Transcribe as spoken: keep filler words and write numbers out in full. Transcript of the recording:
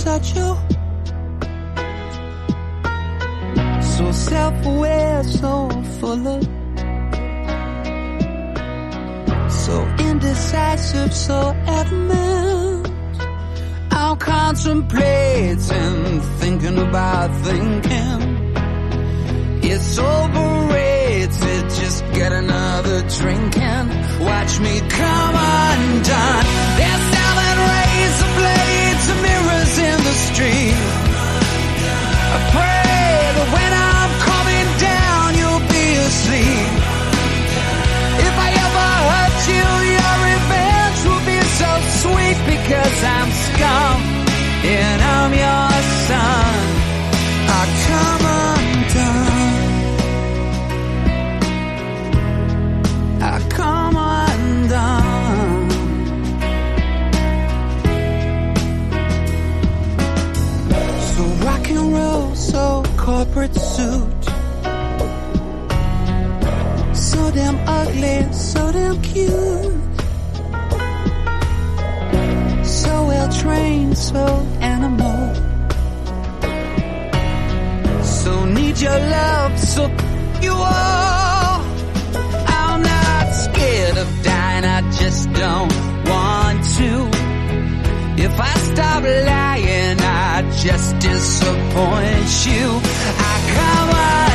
touch you. So self-aware, so full of, so indecisive, so adamant. I'm contemplating, thinking about thinking. It's overrated, just get another drink and watch me come undone. They're selling razor blades and mirrors in the street. I pray that when I'm coming down, you'll be asleep. If I ever hurt you, your revenge will be so sweet, because I'm scum and I'm your son. I come undone. I come undone. So rock and roll, so corporate suit, so damn ugly, so damn cute, so well trained, so animal, so need your love, so you are. I'm not scared of dying, I just don't want to. If I stop lying, I just disappoint you. I come on.